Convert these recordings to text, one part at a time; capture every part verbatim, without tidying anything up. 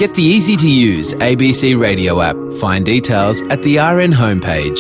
Get the easy-to-use A B C Radio app. Find details at the R N homepage.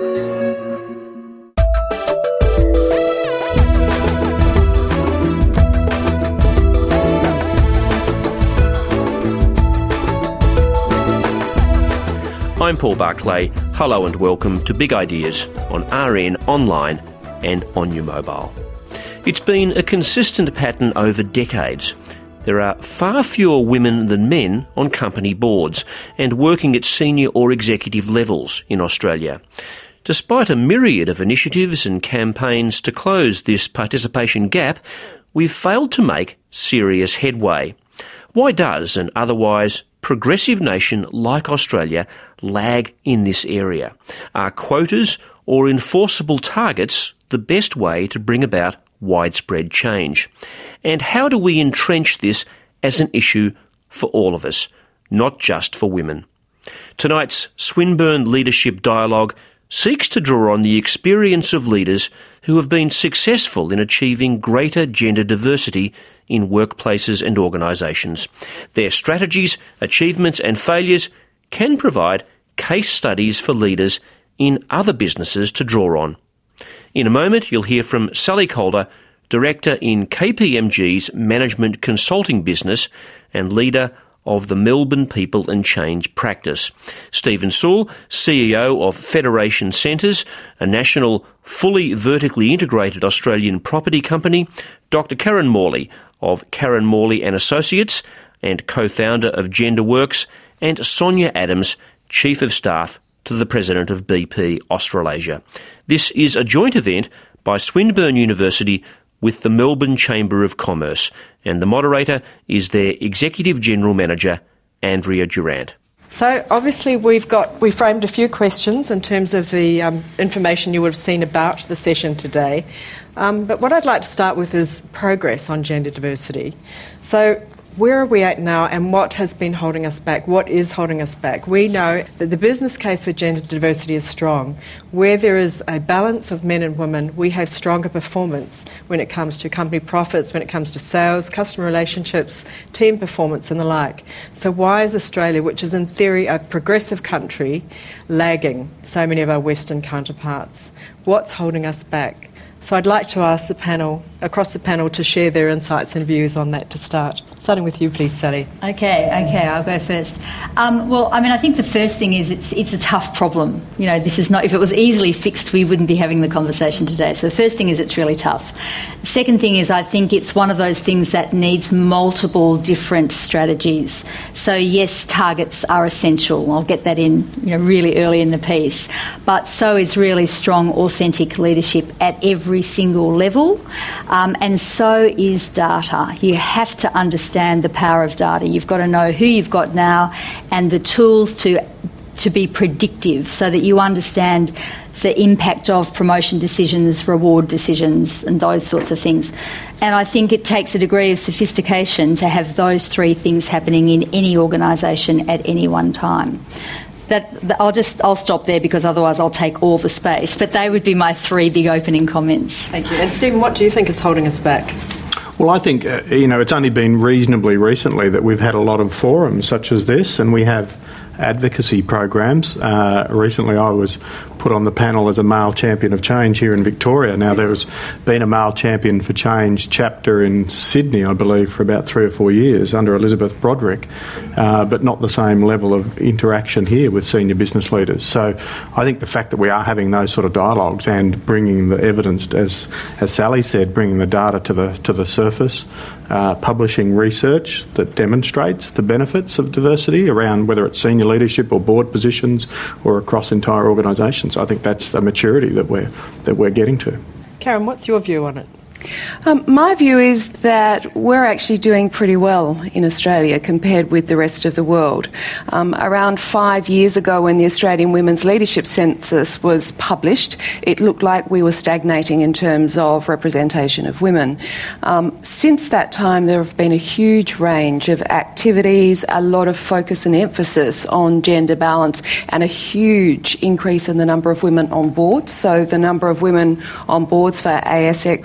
I'm Paul Barclay. Hello and welcome to Big Ideas on R N Online and on your mobile. It's been a consistent pattern over decades. There are far fewer women than men on company boards and working at senior or executive levels in Australia. Despite a myriad of initiatives and campaigns to close this participation gap, we've failed to make serious headway. Why does an otherwise progressive nation like Australia lag in this area? Are quotas or enforceable targets the best way to bring about widespread change? And how do we entrench this as an issue for all of us, not just for women? Tonight's Swinburne Leadership Dialogue seeks to draw on the experience of leaders who have been successful in achieving greater gender diversity in workplaces and organisations. Their strategies, achievements and failures can provide case studies for leaders in other businesses to draw on. In a moment, you'll hear from Sally Calder, Director in K P M G's Management Consulting business and leader of the Melbourne People and Change practice. Stephen Sewell, C E O of Federation Centres, a national, fully vertically integrated Australian property company. Doctor Karen Morley of Karen Morley and Associates and co-founder of GenderWorks, and Sonia Adams, Chief of Staff to the President of B P Australasia. This is a joint event by Swinburne University with the Melbourne Chamber of Commerce, and the moderator is their Executive General Manager, Andrea Durant. So obviously we've got, we framed a few questions in terms of the um, information you would have seen about the session today. Um, but what I'd like to start with is progress on gender diversity. So where are we at now and what has been holding us back? What is holding us back? We know that the business case for gender diversity is strong. Where there is a balance of men and women, we have stronger performance when it comes to company profits, when it comes to sales, customer relationships, team performance and the like. So why is Australia, which is in theory a progressive country, lagging so many of our Western counterparts? What's holding us back? So I'd like to ask the panel, across the panel, to share their insights and views on that to start. Starting with you, please, Sally. Okay, okay, I'll go first. Um, well, I mean, I think the first thing is it's it's a tough problem. You know, this is not, if it was easily fixed, we wouldn't be having the conversation today. So the first thing is it's really tough. The second thing is I think it's one of those things that needs multiple different strategies. So yes, targets are essential. I'll get that in, you know, really early in the piece. But so is really strong, authentic leadership at every single level. Um, and so is data. You have to understand the power of data. You've got to know who you've got now and the tools to to be predictive so that you understand the impact of promotion decisions, reward decisions and those sorts of things. And I think it takes a degree of sophistication to have those three things happening in any organisation at any one time. That, that I'll just I'll stop there because otherwise I'll take all the space. But they would be my three big opening comments. Thank you. And Stephen, what do you think is holding us back? Well, I think, uh, you know, it's only been reasonably recently that we've had a lot of forums such as this, and we have advocacy programs. Uh, recently I was put on the panel as a male champion of change here in Victoria. Now, there's been a male champion for change chapter in Sydney, I believe, for about three or four years under Elizabeth Broderick, uh, but not the same level of interaction here with senior business leaders. So I think the fact that we are having those sort of dialogues and bringing the evidence, as as Sally said, bringing the data to the to the surface, uh, publishing research that demonstrates the benefits of diversity around whether it's senior leadership or board positions or across entire organisations. I think that's a maturity that we're that we're getting to. Karen, what's your view on it? Um, my view is that we're actually doing pretty well in Australia compared with the rest of the world. Um, around five years ago, when the Australian Women's Leadership Census was published, it looked like we were stagnating in terms of representation of women. Um, since that time, there have been a huge range of activities, a lot of focus and emphasis on gender balance, and a huge increase in the number of women on boards. So the number of women on boards for A S X two hundred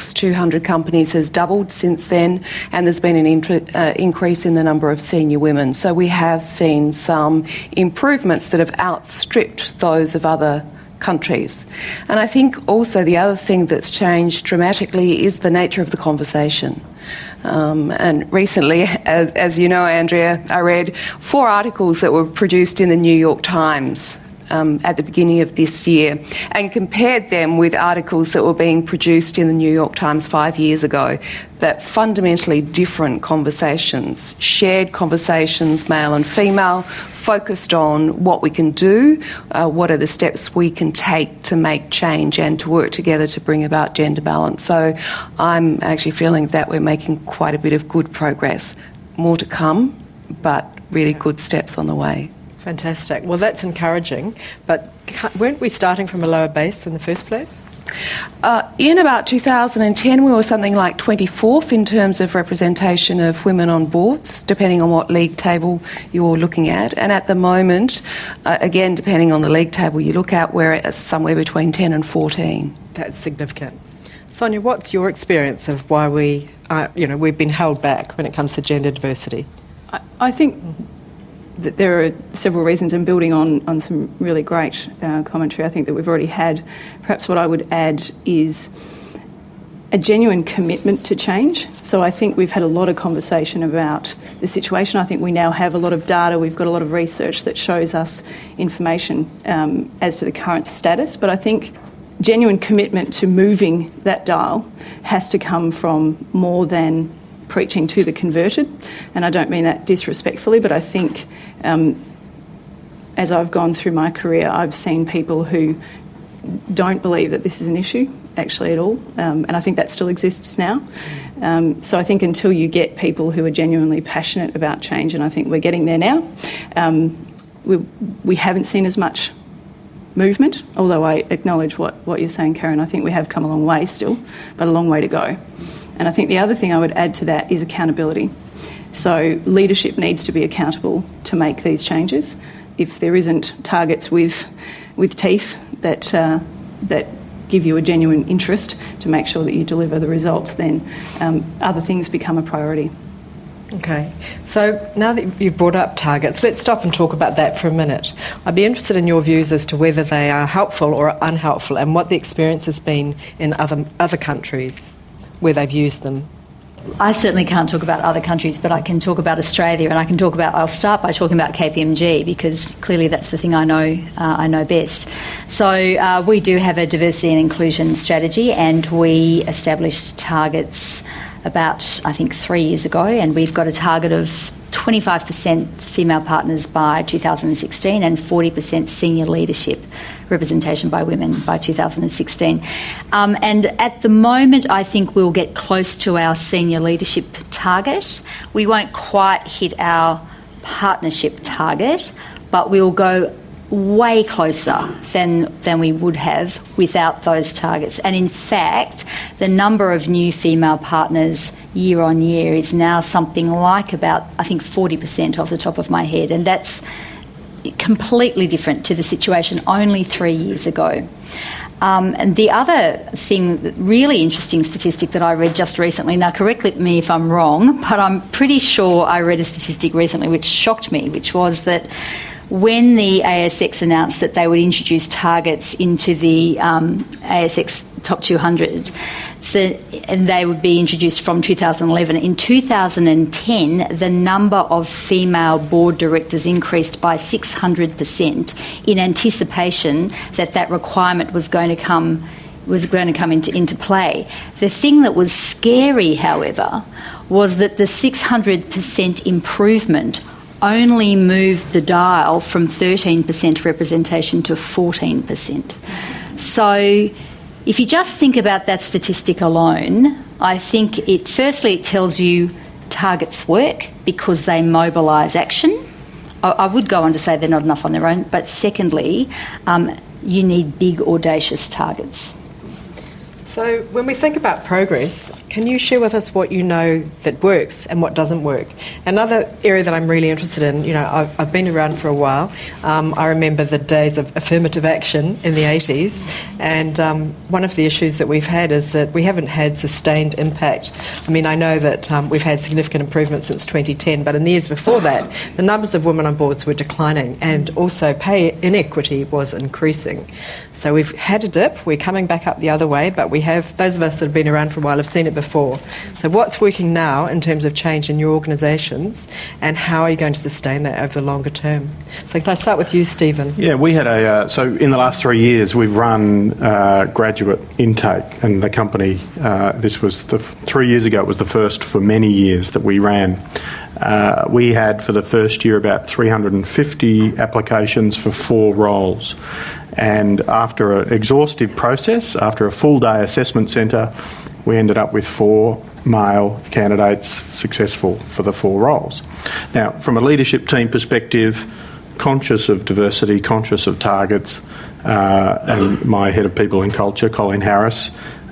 hundred companies has doubled since then, and there's been an int- uh, increase in the number of senior women. So we have seen some improvements that have outstripped those of other countries. And I think also the other thing that's changed dramatically is the nature of the conversation. Um, and recently, as, as you know, Andrea, I read four articles that were produced in the New York Times um, at the beginning of this year and compared them with articles that were being produced in the New York Times five years ago. That fundamentally different conversations, shared conversations, male and female, focused on what we can do, uh, what are the steps we can take to make change and to work together to bring about gender balance. So I'm actually feeling that we're making quite a bit of good progress. More to come, but really good steps on the way. Fantastic. Well, that's encouraging, but weren't we starting from a lower base in the first place? Uh, in about two thousand ten, we were something like twenty-fourth in terms of representation of women on boards, depending on what league table you're looking at. And at the moment, uh, again, depending on the league table you look at, we're at somewhere between ten and fourteen. That's significant. Sonia, what's your experience of why we, uh, you know, we've been held back when it comes to gender diversity? I, I think that there are several reasons, and building on, on some really great uh, commentary I think that we've already had. Perhaps what I would add is a genuine commitment to change. So I think we've had a lot of conversation about the situation. I think we now have a lot of data. We've got a lot of research that shows us information um, as to the current status. But I think genuine commitment to moving that dial has to come from more than preaching to the converted, and I don't mean that disrespectfully, but I think um, as I've gone through my career, I've seen people who don't believe that this is an issue actually at all, um, and I think that still exists now. Um, so I think until you get people who are genuinely passionate about change, and I think we're getting there now, um, we, we haven't seen as much movement, although I acknowledge what, what you're saying, Karen. I think we have come a long way still, but a long way to go. And I think the other thing I would add to that is accountability. So leadership needs to be accountable to make these changes. If there isn't targets with with teeth that uh, that give you a genuine interest to make sure that you deliver the results, then um, other things become a priority. Okay, so now that you've brought up targets, let's stop and talk about that for a minute. I'd be interested in your views as to whether they are helpful or unhelpful and what the experience has been in other other countries where they've used them. I certainly can't talk about other countries, but I can talk about Australia, and I can talk about, I'll start by talking about K P M G because clearly that's the thing I know uh, I know best. So uh, we do have a diversity and inclusion strategy, and we established targets about, I think, three years ago, and we've got a target of twenty-five percent female partners by two thousand sixteen and forty percent senior leadership representation by women by two thousand sixteen. Um, and at the moment, I think we'll get close to our senior leadership target. We won't quite hit our partnership target, but we'll go way closer than than we would have without those targets. And in fact, the number of new female partners year on year is now something like about, I think, forty percent off the top of my head, and that's completely different to the situation only three years ago. Um, and the other thing, really interesting statistic that I read just recently, now correct me if I'm wrong, but I'm pretty sure I read a statistic recently which shocked me, which was that when the A S X announced that they would introduce targets into the um, A S X Top two hundred, the, and they would be introduced from two thousand eleven, in two thousand ten, the number of female board directors increased by six hundred percent in anticipation that that requirement was going to come was going to come into, into play. The thing that was scary, however, was that the six hundred percent improvement only moved the dial from thirteen percent representation to fourteen percent. So if you just think about that statistic alone, I think it, firstly, it tells you targets work because they mobilise action. I, I would go on to say they're not enough on their own, but secondly, um, you need big, audacious targets. So when we think about progress, can you share with us what you know that works and what doesn't work? Another area that I'm really interested in, you know, I've, I've been around for a while. Um, I remember the days of affirmative action in the eighties, and um, one of the issues that we've had is that we haven't had sustained impact. I mean, I know that um, we've had significant improvement since twenty ten, but in the years before that, the numbers of women on boards were declining, and also pay inequity was increasing. So we've had a dip, we're coming back up the other way, but we have, those of us that have been around for a while have seen it before. So what's working now in terms of change in your organisations, and how are you going to sustain that over the longer term? So can I start with you, Stephen? Yeah, we had a, uh, so in the last three years we've run uh, graduate intake, and the company, uh, this was the, three years ago, it was the first for many years that we ran. Uh, we had for the first year about three hundred fifty applications for four roles. And after an exhaustive process, after a full day assessment centre, we ended up with four male candidates successful for the four roles. Now, from a leadership team perspective, conscious of diversity, conscious of targets, uh, and my head of people and culture, Colleen Harris,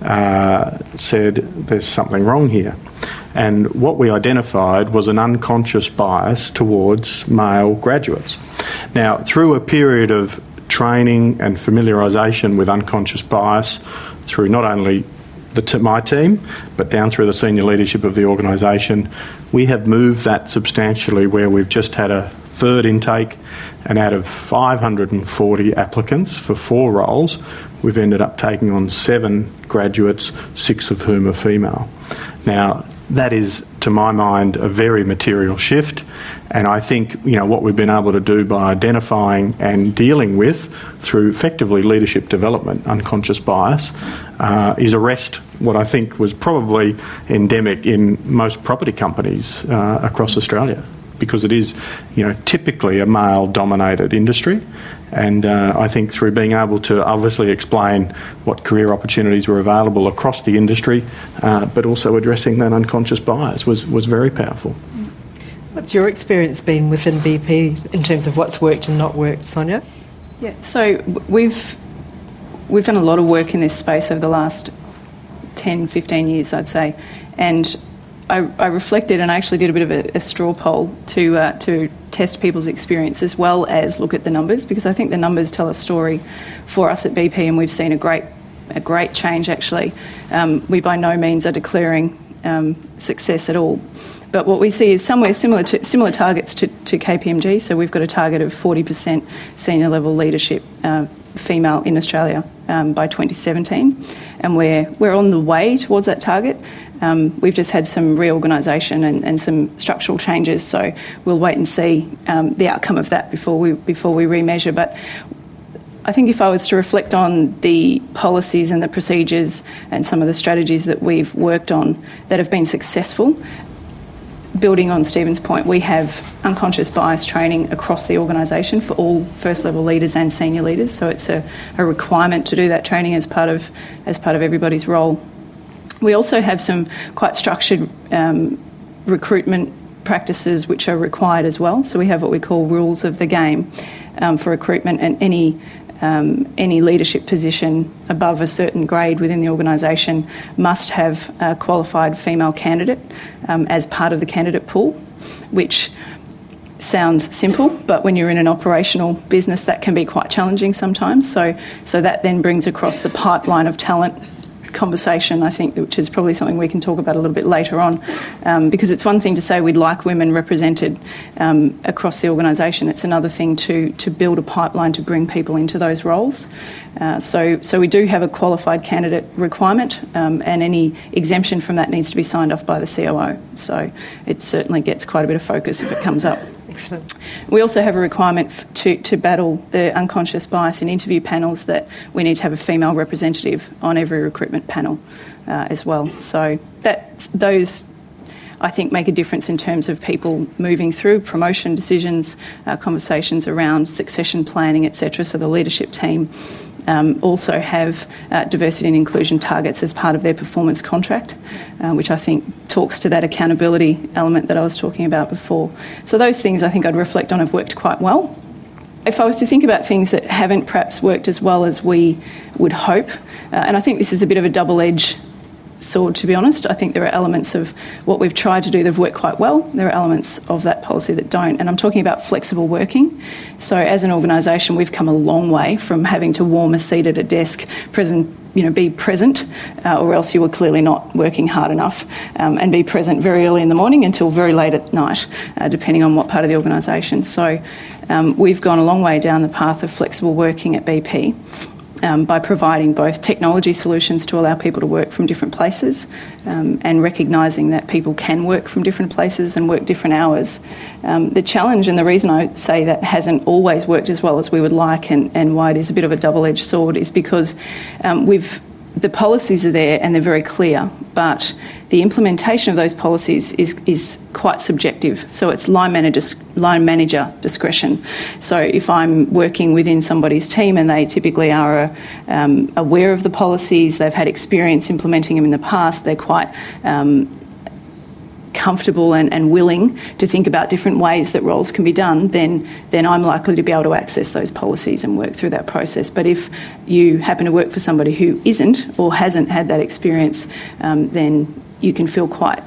uh, said there's something wrong here. And what we identified was an unconscious bias towards male graduates. Now, through a period of training and familiarisation with unconscious bias through not only the t- my team, but down through the senior leadership of the organisation, we have moved that substantially, where we've just had a third intake, and out of five hundred forty applicants for four roles, we've ended up taking on seven graduates, six of whom are female. Now, that is, to my mind, a very material shift, and I think, you know, what we've been able to do by identifying and dealing with through effectively leadership development, unconscious bias, uh, is arrest what I think was probably endemic in most property companies uh, across Australia, because it is, you know, typically a male-dominated industry. And uh, I think through being able to obviously explain what career opportunities were available across the industry, uh, but also addressing that unconscious bias was, was very powerful. What's your experience been within B P in terms of what's worked and not worked, Sonia? Yeah, so we've we've done a lot of work in this space over the last ten, fifteen years, I'd say, and I, I reflected and I actually did a bit of a, a straw poll to uh, to test people's experience as well as look at the numbers, because I think the numbers tell a story for us at B P, and we've seen a great a great change actually. Um, we by no means are declaring um, success at all, but what we see is somewhere similar to similar targets to, to K P M G. So we've got a target of forty percent senior level leadership uh, female in Australia um, by twenty seventeen, and we're we're on the way towards that target. Um, we've just had some reorganisation and, and some structural changes, so we'll wait and see um, the outcome of that before we before we remeasure. But I think if I was to reflect on the policies and the procedures and some of the strategies that we've worked on that have been successful, building on Stephen's point, we have unconscious bias training across the organisation for all first-level leaders and senior leaders, so it's a, a requirement to do that training as part of as part of everybody's role. We also have some quite structured um, recruitment practices which are required as well. So we have what we call rules of the game um, for recruitment, and any um, any leadership position above a certain grade within the organisation must have a qualified female candidate um, as part of the candidate pool, which sounds simple, but when you're in an operational business, that can be quite challenging sometimes. So, so that then brings across the pipeline of talent conversation, I think, which is probably something we can talk about a little bit later on, um, because it's one thing to say we'd like women represented um, across the organisation. It's another thing to to build a pipeline to bring people into those roles. Uh, so, so we do have a qualified candidate requirement, um, and any exemption from that needs to be signed off by the C O O. So it certainly gets quite a bit of focus if it comes up. Excellent. We also have a requirement f- to, to battle the unconscious bias in interview panels, that we need to have a female representative on every recruitment panel uh, as well. So that those, I think, make a difference in terms of people moving through promotion decisions, uh, conversations around succession planning, et cetera. So the leadership team Um, also have uh, diversity and inclusion targets as part of their performance contract, uh, which I think talks to that accountability element that I was talking about before. So those things I think I'd reflect on have worked quite well. if I was to think about things that haven't perhaps worked as well as we would hope, uh, and I think this is a bit of a double-edged sword, to be honest. I think there are elements of what we've tried to do that have worked quite well. There are elements of that policy that don't, and I'm talking about flexible working. So as an organisation, we've come a long way from having to warm a seat at a desk, present, you know, be present, uh, or else you were clearly not working hard enough, um, and be present very early in the morning until very late at night, uh, depending on what part of the organisation. So um, we've gone a long way down the path of flexible working at B P. Um, by providing both technology solutions to allow people to work from different places, um, and recognising that people can work from different places and work different hours. Um, the challenge, and the reason I say that hasn't always worked as well as we would like, and, and why it is a bit of a double-edged sword, is because um, we've the policies are there and they're very clear, but the implementation of those policies is, is quite subjective. So it's line manager, line manager discretion. So if I'm working within somebody's team and they typically are um, aware of the policies, they've had experience implementing them in the past, they're quite um, comfortable and, and willing to think about different ways that roles can be done, then then I'm likely to be able to access those policies and work through that process. But if you happen to work for somebody who isn't or hasn't had that experience, um, then you can feel quite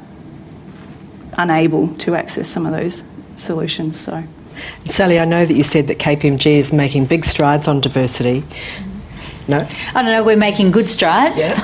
unable to access some of those solutions. So, Sally, I know that you said that K P M G is making big strides on diversity. No? I don't know, we're making good strides. Yeah.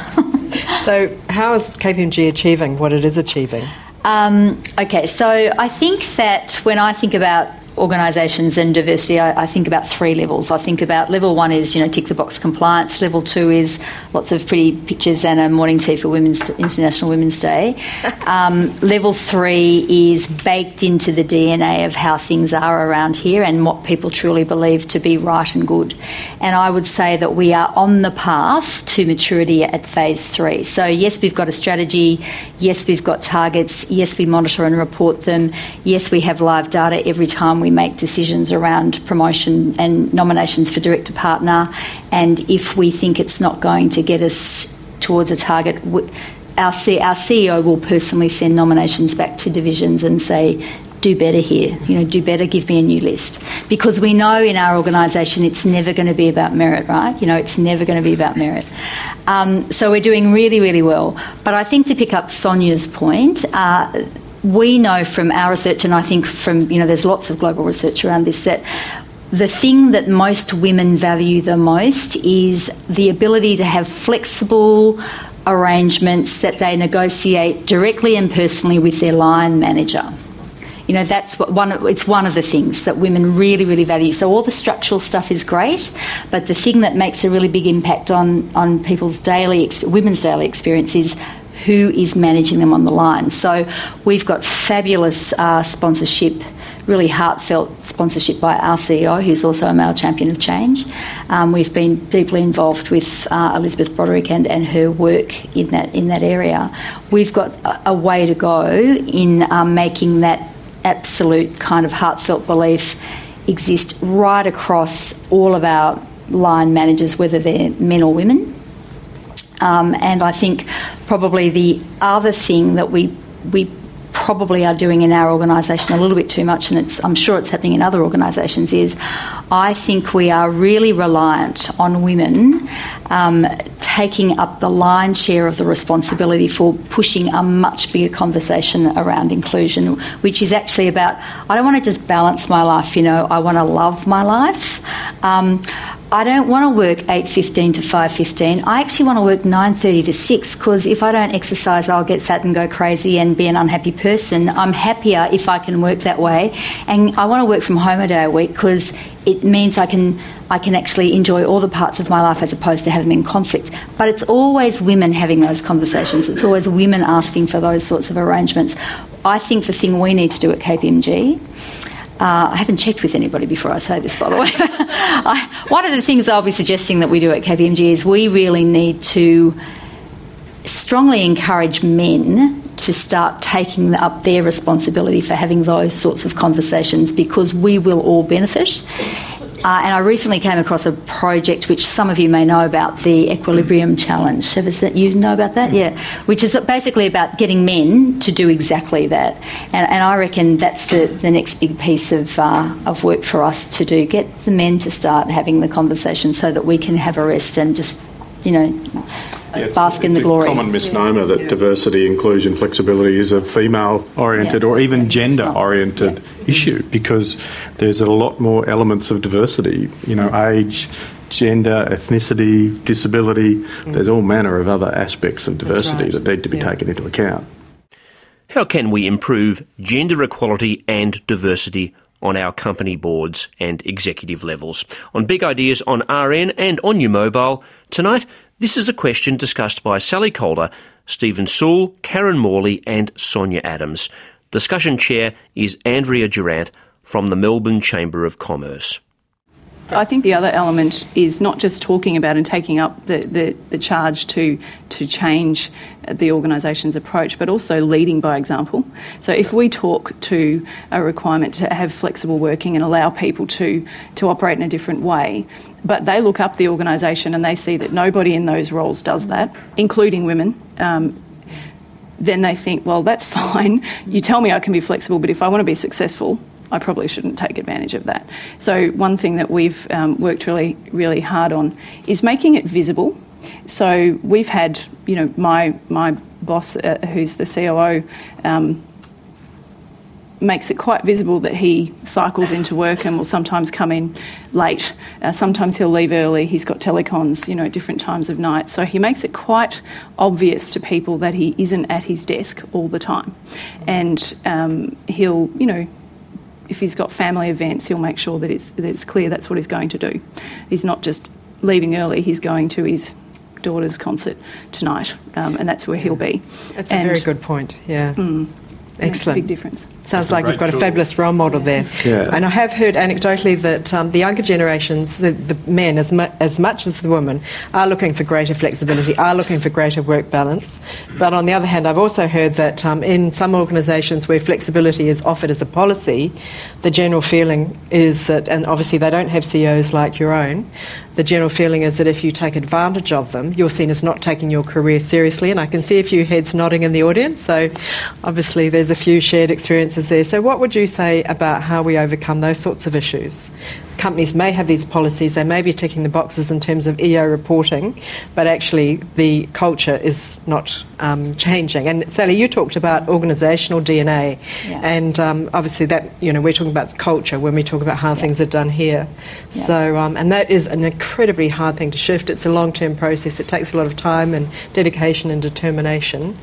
So how is K P M G achieving what it is achieving? Um, okay, so I think that when I think about organisations and diversity, I, I think about three levels. I think about level one is, you know, tick the box compliance. Level two is lots of pretty pictures and a morning tea for Women's International Women's Day. Um, level three is baked into the D N A of how things are around here and what people truly believe to be right and good. And I would say that we are on the path to maturity at phase three. So yes, we've got a strategy. Yes, we've got targets. Yes, we monitor and report them. Yes, we have live data every time we make decisions around promotion and nominations for director partner, and if we think it's not going to get us towards a target, our, C- our C E O will personally send nominations back to divisions and say, do better here, you know, do better, give me a new list. Because we know in our organisation it's never going to be about merit, right? You know, it's never going to be about merit. Um, so we're doing really, really well. But I think to pick up Sonia's point, uh, we know from our research, and I think from, you know, there's lots of global research around this, that the thing that most women value the most is the ability to have flexible arrangements that they negotiate directly and personally with their line manager. You know, that's what one. It's one of the things that women really, really value. So all the structural stuff is great, but the thing that makes a really big impact on on people's daily, women's daily experience is who is managing them on the line. So we've got fabulous uh, sponsorship, really heartfelt sponsorship by our C E O, who's also a male champion of change. Um, we've been deeply involved with uh, Elizabeth Broderick and, and her work in that in that area. We've got a, a way to go in um, making that absolute kind of heartfelt belief exist right across all of our line managers, whether they're men or women. Um, and I think probably the other thing that we we probably are doing in our organisation a little bit too much, and it's, I'm sure it's happening in other organisations, is I think we are really reliant on women um, taking up the lion's share of the responsibility for pushing a much bigger conversation around inclusion, which is actually about, I don't want to just balance my life, you know, I want to love my life. Um, I don't want to work eight fifteen to five fifteen. I actually want to work nine thirty to six, because if I don't exercise, I'll get fat and go crazy and be an unhappy person. I'm happier if I can work that way. And I want to work from home a day a week because it means I can I can actually enjoy all the parts of my life as opposed to having them in conflict. But it's always women having those conversations. It's always women asking for those sorts of arrangements. I think the thing we need to do at K P M G, Uh, I haven't checked with anybody before I say this, by the way. I, one of the things I'll be suggesting that we do at K P M G is we really need to strongly encourage men to start taking up their responsibility for having those sorts of conversations, because we will all benefit. Uh, and I recently came across a project which some of you may know about, the Equilibrium Challenge. Have you know about that? Yeah. Which is basically about getting men to do exactly that. And, and I reckon that's the, the next big piece of, uh, of work for us to do. Get the men to start having the conversation so that we can have a rest and just, you know, Yeah, bask in the glory. It's a common misnomer yeah. that yeah. diversity, inclusion, flexibility is a female-oriented yes. or even gender-oriented yeah. issue, because there's a lot more elements of diversity, you know, age, gender, ethnicity, disability. Mm. There's all manner of other aspects of diversity right. that need to be yeah. taken into account. How can we improve gender equality and diversity on our company boards and executive levels? On Big Ideas on R N and on your mobile, tonight, this is a question discussed by Sally Calder, Stephen Sewell, Karen Morley and Sonia Adams. Discussion chair is Andrea Durant from the Melbourne Chamber of Commerce. I think the other element is not just talking about and taking up the, the, the charge to to change the organisation's approach, but also leading by example. So if we talk to a requirement to have flexible working and allow people to, to operate in a different way, but they look up the organisation and they see that nobody in those roles does that, including women, um, then they think, well, that's fine. You tell me I can be flexible, but if I want to be successful, I probably shouldn't take advantage of that. So one thing that we've um, worked really, really hard on is making it visible. So we've had, you know, my my boss, uh, who's the C O O, um, makes it quite visible that he cycles into work and will sometimes come in late. Uh, sometimes he'll leave early. He's got telecons, you know, at different times of night. So he makes it quite obvious to people that he isn't at his desk all the time. And um, he'll, you know, if he's got family events, he'll make sure that it's, that it's clear that's what he's going to do. He's not just leaving early, he's going to his daughter's concert tonight, um, and that's where he'll be. That's and, a very good point, yeah. Mm, Excellent. Makes a big difference. Sounds That's like you've got tool. a fabulous role model yeah. there. Yeah. And I have heard anecdotally that um, the younger generations, the, the men as, mu- as much as the women, are looking for greater flexibility, are looking for greater work balance. But on the other hand, I've also heard that um, in some organisations where flexibility is offered as a policy, the general feeling is that, and obviously they don't have C E Os like your own, the general feeling is that if you take advantage of them, you're seen as not taking your career seriously. And I can see a few heads nodding in the audience, so obviously there's a few shared experiences there. So what would you say about how we overcome those sorts of issues? Companies may have these policies, they may be ticking the boxes in terms of E O reporting, but actually the culture is not um, changing. And Sally, you talked about organisational D N A, yeah. and um, obviously that, you know, we're talking about culture when we talk about how yeah. things are done here. Yeah. So, um, and that is an incredibly hard thing to shift. It's a long-term process. It takes a lot of time and dedication and determination.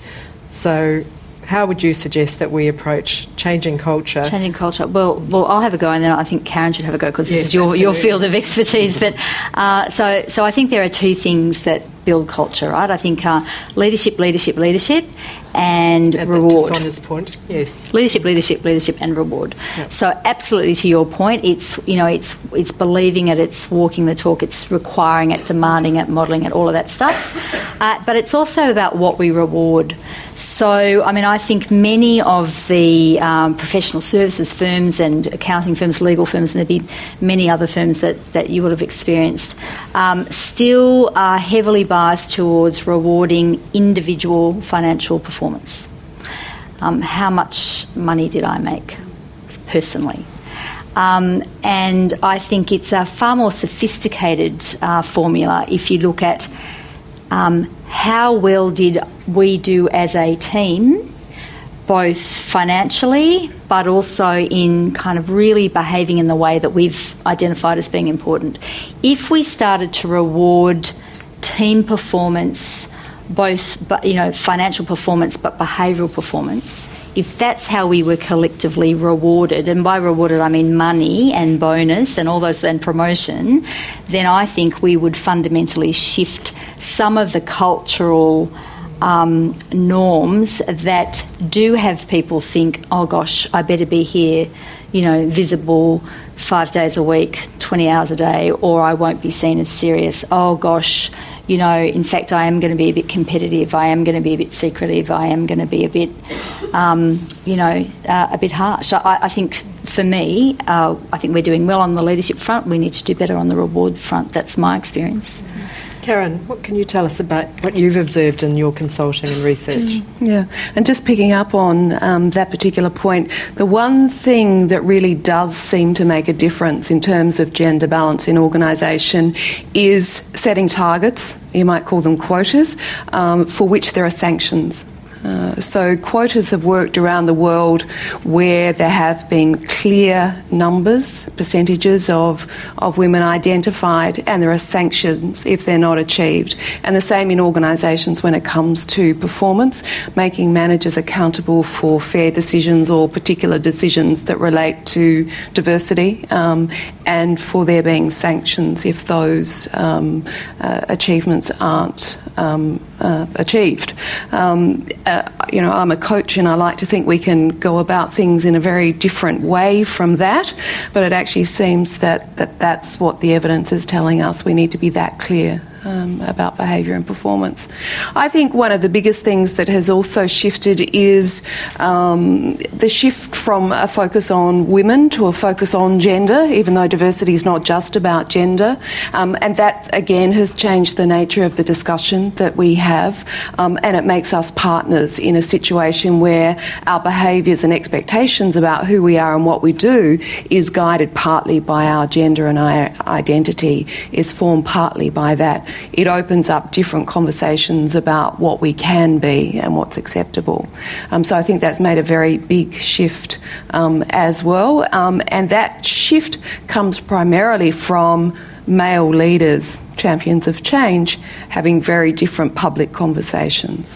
So how would you suggest that we approach changing culture? Changing culture. Well, well, I'll have a go, and then I think Karen should have a go because yes, this is your, your absolutely. field of expertise. But uh, so, so I think there are two things that build culture, right? I think uh, leadership, leadership, leadership, and At reward. To Sonia's point, yes. Leadership, leadership, leadership, and reward. Yep. So, absolutely, to your point, it's you know, it's it's believing it, it's walking the talk, it's requiring it, demanding it, modelling it, all of that stuff. Uh, but it's also about what we reward. So, I mean, I think many of the um, professional services firms and accounting firms, legal firms, and there'd be many other firms that, that you would have experienced, um, still are heavily biased towards rewarding individual financial performance. Um, how much money did I make personally? Um, and I think it's a far more sophisticated uh, formula if you look at um, how well did we do as a team, both financially but also in kind of really behaving in the way that we've identified as being important. If we started to reward team performance, both you know financial performance but behavioural performance, if that's how we were collectively rewarded, and by rewarded I mean money and bonus and all those and promotion, then I think we would fundamentally shift some of the cultural um, norms that do have people think, oh gosh, I better be here, you know, visible five days a week, twenty hours a day, or I won't be seen as serious. Oh gosh, you know, in fact, I am going to be a bit competitive. I am going to be a bit secretive. I am going to be a bit, um, you know, uh, a bit harsh. I, I think for me, uh, I think we're doing well on the leadership front. We need to do better on the reward front. That's my experience. Karen, what can you tell us about what you've observed in your consulting and research? Yeah, and just picking up on um, that particular point, the one thing that really does seem to make a difference in terms of gender balance in organisation is setting targets, you might call them quotas, um, for which there are sanctions. Uh, so quotas have worked around the world where there have been clear numbers, percentages of, of women identified, and there are sanctions if they're not achieved. And the same in organisations when it comes to performance, making managers accountable for fair decisions or particular decisions that relate to diversity, um, and for there being sanctions if those um, uh, achievements aren't um, uh, achieved. Um, Uh, you know, I'm a coach and I like to think we can go about things in a very different way from that, but it actually seems that, that that's what the evidence is telling us. We need to be that clear um, about behaviour and performance. I think one of the biggest things that has also shifted is um, the shift from a focus on women to a focus on gender, even though diversity is not just about gender. Um, and that, again, has changed the nature of the discussion that we have, um, and it makes us partners in a situation where our behaviours and expectations about who we are and what we do is guided partly by our gender, and our identity is formed partly by that. It opens up different conversations about what we can be and what's acceptable. Um, so I think that's made a very big shift um, as well. Um, and that shift comes primarily from male leaders, champions of change, having very different public conversations.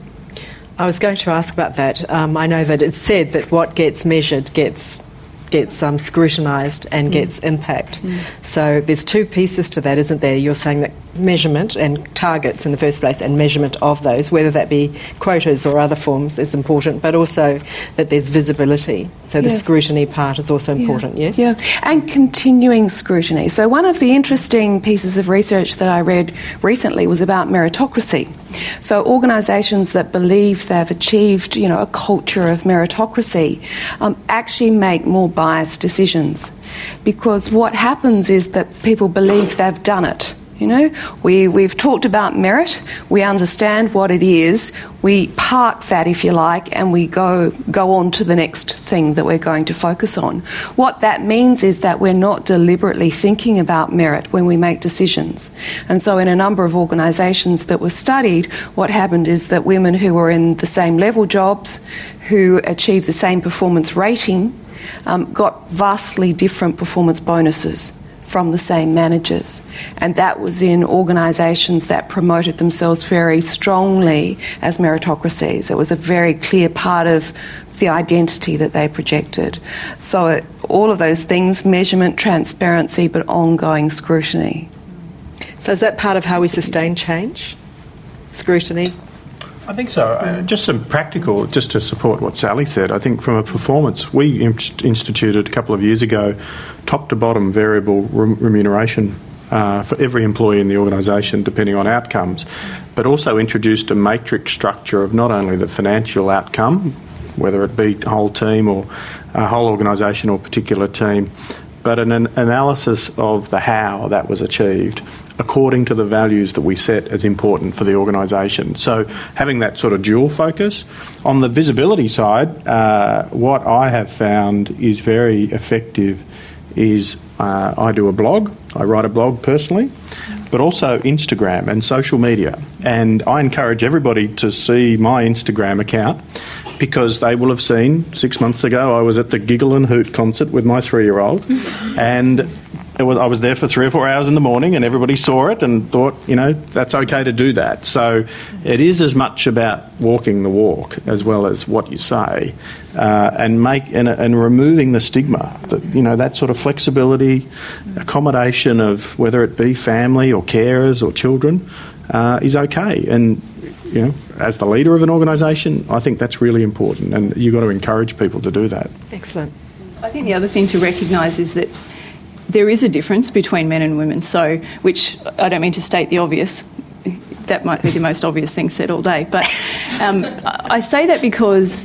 I was going to ask about that. Um, I know that it's said that what gets measured gets gets um, scrutinised and mm. gets impact. Mm. So there's two pieces to that, isn't there? You're saying that measurement and targets in the first place, and measurement of those, whether that be quotas or other forms, is important, but also that there's visibility. So yes. the scrutiny part is also important, yeah. yes? Yeah, and continuing scrutiny. So one of the interesting pieces of research that I read recently was about meritocracy. So organisations that believe they've achieved, you know, a culture of meritocracy um, actually make more biased decisions, because what happens is that people believe they've done it. You know, we, we've talked about merit, we understand what it is, we park that, if you like, and we go, go on to the next thing that we're going to focus on. What that means is that we're not deliberately thinking about merit when we make decisions. And so in a number of organisations that were studied, what happened is that women who were in the same level jobs, who achieved the same performance rating, um, got vastly different performance bonuses from the same managers. And that was in organisations that promoted themselves very strongly as meritocracies. It was a very clear part of the identity that they projected. So it, all of those things, measurement, transparency, but ongoing scrutiny. So is that part of how we sustain change? Scrutiny? I think so. Uh, just some practical, just to support what Sally said, I think from a performance, we inst- instituted a couple of years ago top to bottom variable re- remuneration uh, for every employee in the organisation depending on outcomes, but also introduced a matrix structure of not only the financial outcome, whether it be a whole team or a whole organisation or particular team, but an, an analysis of the how that was achieved according to the values that we set as important for the organisation. So having that sort of dual focus. On the visibility side, uh, what I have found is very effective is uh, I do a blog, I write a blog personally, but also Instagram and social media. And I encourage everybody to see my Instagram account, because they will have seen six months ago I was at the Giggle and Hoot concert with my three-year-old, and it was, I was there for three or four hours in the morning, and everybody saw it and thought, you know, that's okay to do that. So it is as much about walking the walk as well as what you say, uh, and make and, and removing the stigma. That, you know, that sort of flexibility, accommodation of whether it be family or carers or children uh, is okay. And you know, as the leader of an organisation, I think that's really important, and you've got to encourage people to do that. Excellent. I think the other thing to recognise is that there is a difference between men and women, so, which I don't mean to state the obvious, that might be the most obvious thing said all day, but um, I say that because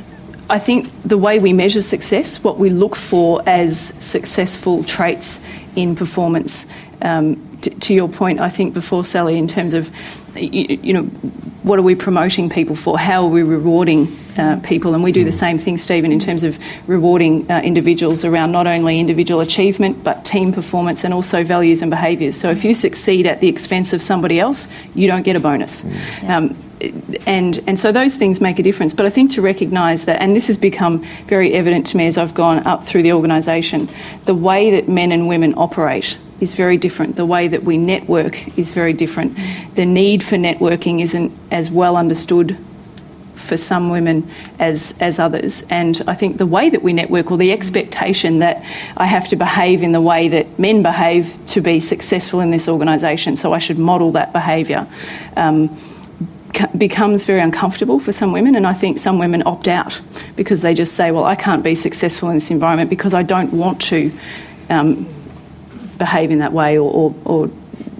I think the way we measure success, what we look for as successful traits in performance, um, t- to your point, I think before, Sally, in terms of, you, you know, what are we promoting people for? How are we rewarding uh, people? And we do the same thing, Stephen, in terms of rewarding uh, individuals around not only individual achievement but team performance and also values and behaviours. So if you succeed at the expense of somebody else, you don't get a bonus. Um, and and so those things make a difference. But I think to recognise that, and this has become very evident to me as I've gone up through the organisation, the way that men and women operate is very different. The way that we network is very different. The need for networking isn't as well understood for some women as as others. And I think the way that we network, or the expectation that I have to behave in the way that men behave to be successful in this organisation, so I should model that behaviour, um, becomes very uncomfortable for some women, and I think some women opt out because they just say, well, I can't be successful in this environment because I don't want to um, behave in that way, or, or, or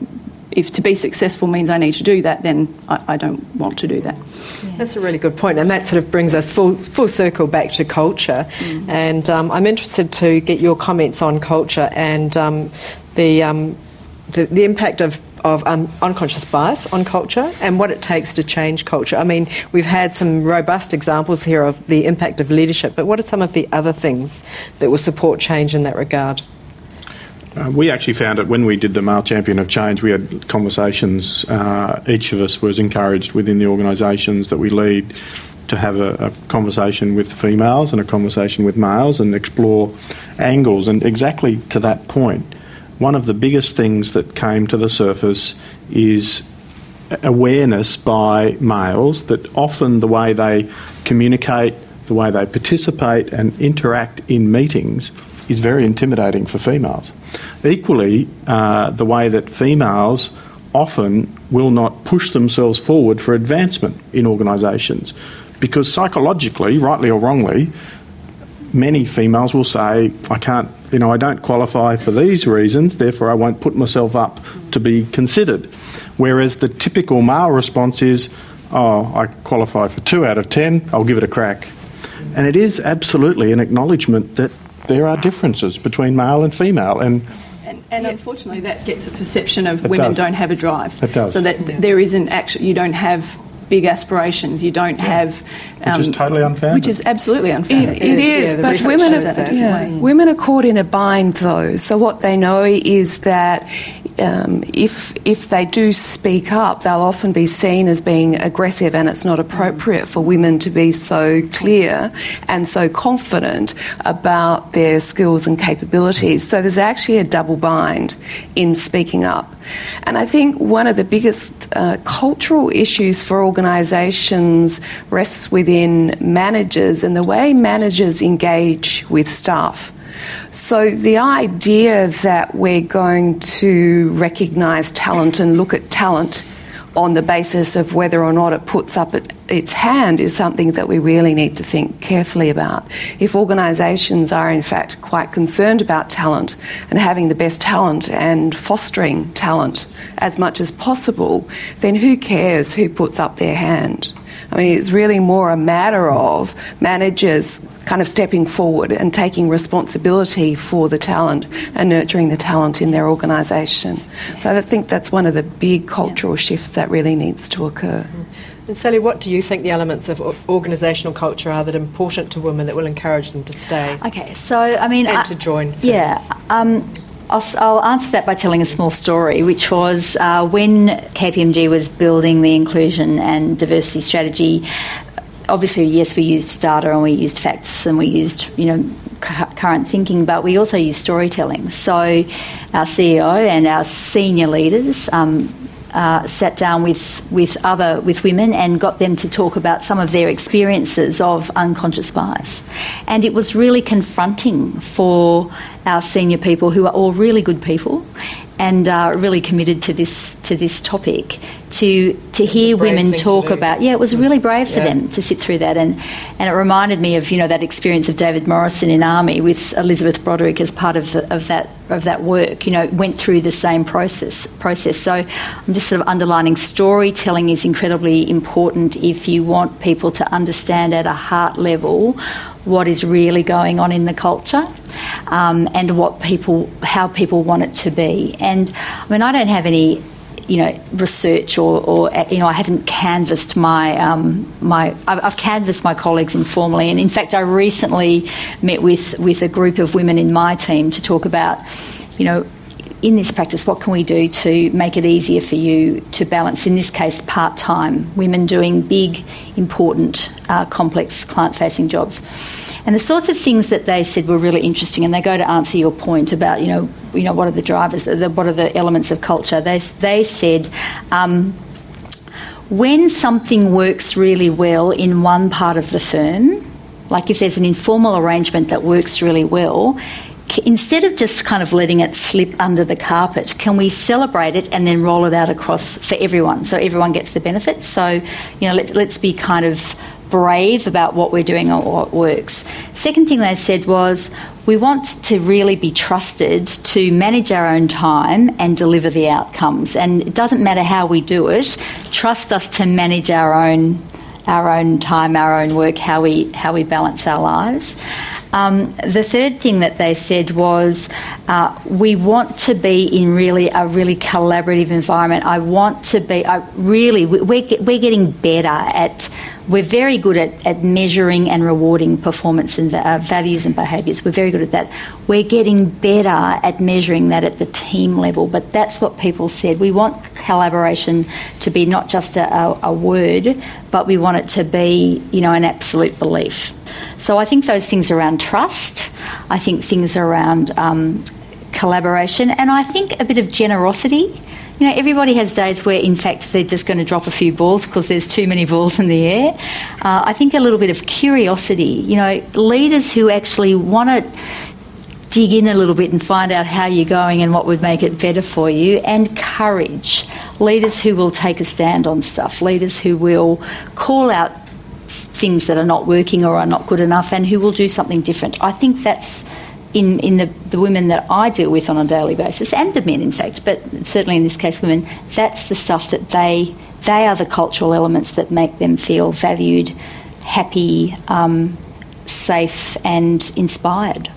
if to be successful means I need to do that, then I, I don't want to do that. Yeah. That's a really good point, and that sort of brings us full full circle back to culture. Mm-hmm. And um, I'm interested to get your comments on culture and um, the, um, the the impact of of um, unconscious bias on culture and what it takes to change culture. I mean, we've had some robust examples here of the impact of leadership, but what are some of the other things that will support change in that regard? Uh, we actually found that when we did the Male Champion of Change, we had conversations, uh, each of us was encouraged within the organisations that we lead to have a, a conversation with females and a conversation with males and explore angles. And exactly to that point, one of the biggest things that came to the surface is awareness by males that often the way they communicate, the way they participate and interact in meetings is very intimidating for females. Equally, uh, the way that females often will not push themselves forward for advancement in organisations, because psychologically, rightly or wrongly, many females will say, I can't, you know, I don't qualify for these reasons, therefore I won't put myself up to be considered. Whereas the typical male response is, oh, I qualify for two out of ten, I'll give it a crack. And it is absolutely an acknowledgement that there are differences between male and female. And And, and yeah. unfortunately, that gets a perception of it women does. don't have a drive. It does. So that th- there isn't actually, you don't have big aspirations. You don't yeah. have, um, which is totally unfounded. Which is absolutely unfounded. It, it is, yeah, but women are, yeah, women are caught in a bind though. So what they know is that um, if if they do speak up, they'll often be seen as being aggressive, and it's not appropriate for women to be so clear and so confident about their skills and capabilities. So there's actually a double bind in speaking up. And I think one of the biggest uh, cultural issues for organisations rests within managers and the way managers engage with staff. So the idea that we're going to recognise talent and look at talent on the basis of whether or not it puts up it, its hand is something that we really need to think carefully about. If organisations are in fact quite concerned about talent and having the best talent and fostering talent as much as possible, then who cares who puts up their hand? I mean, it's really more a matter of managers kind of stepping forward and taking responsibility for the talent and nurturing the talent in their organisation. So I think that's one of the big cultural shifts that really needs to occur. And Sally, what do you think the elements of organisational culture are that are important to women that will encourage them to stay? Okay, so I mean... And I, to join firms? Yeah. Um, I'll, I'll answer that by telling a small story, which was uh, when K P M G was building the inclusion and diversity strategy. Obviously, yes, we used data and we used facts and we used, you know, cu- current thinking, but we also used storytelling. So our C E O and our senior leaders um, uh, sat down with, with other with women and got them to talk about some of their experiences of unconscious bias. And it was really confronting for our senior people, who are all really good people and are really committed to this to this topic, to to hear women talk to about. Yeah, it was really brave for Yeah. them to sit through that, and and it reminded me of, you know, that experience of David Morrison in Army with Elizabeth Broderick as part of the, of that of that work. You know, went through the same process process. So I'm just sort of underlining storytelling is incredibly important if you want people to understand at a heart level what is really going on in the culture, um, and what people, how people want it to be. And I mean, I don't have any, you know, research or, or you know, I haven't canvassed my um, my. I've, I've canvassed my colleagues informally, and in fact, I recently met with with a group of women in my team to talk about, you know, in this practice, what can we do to make it easier for you to balance, in this case, part-time, women doing big, important, uh, complex client-facing jobs. And the sorts of things that they said were really interesting, and they go to answer your point about, you know, you know, what are the drivers, the, what are the elements of culture. They, they said, um, when something works really well in one part of the firm, like if there's an informal arrangement that works really well, instead of just kind of letting it slip under the carpet, can we celebrate it and then roll it out across for everyone so everyone gets the benefits? So, you know, let, let's be kind of brave about what we're doing or what works. Second thing they said was, we want to really be trusted to manage our own time and deliver the outcomes. And it doesn't matter how we do it, trust us to manage our own our own time, our own work, how we how we balance our lives. Um, the third thing that they said was, uh, we want to be in really a really collaborative environment. I want to be, I really, we're, we're getting better at, we're very good at, at measuring and rewarding performance and uh, values and behaviours. We're very good at that. We're getting better at measuring that at the team level, but that's what people said. We want collaboration to be not just a, a, a word, but we want it to be, you know, an absolute belief. So I think those things around trust, I think things around um, collaboration, and I think a bit of generosity. You know, everybody has days where, in fact, they're just going to drop a few balls because there's too many balls in the air. Uh, I think a little bit of curiosity. You know, leaders who actually want to dig in a little bit and find out how you're going and what would make it better for you, and courage. Leaders who will take a stand on stuff. Leaders who will call out things that are not working or are not good enough, and who will do something different. I think that's in, in the, the women that I deal with on a daily basis, and the men in fact, but certainly in this case women, that's the stuff that they, they are the cultural elements that make them feel valued, happy, um, safe and inspired.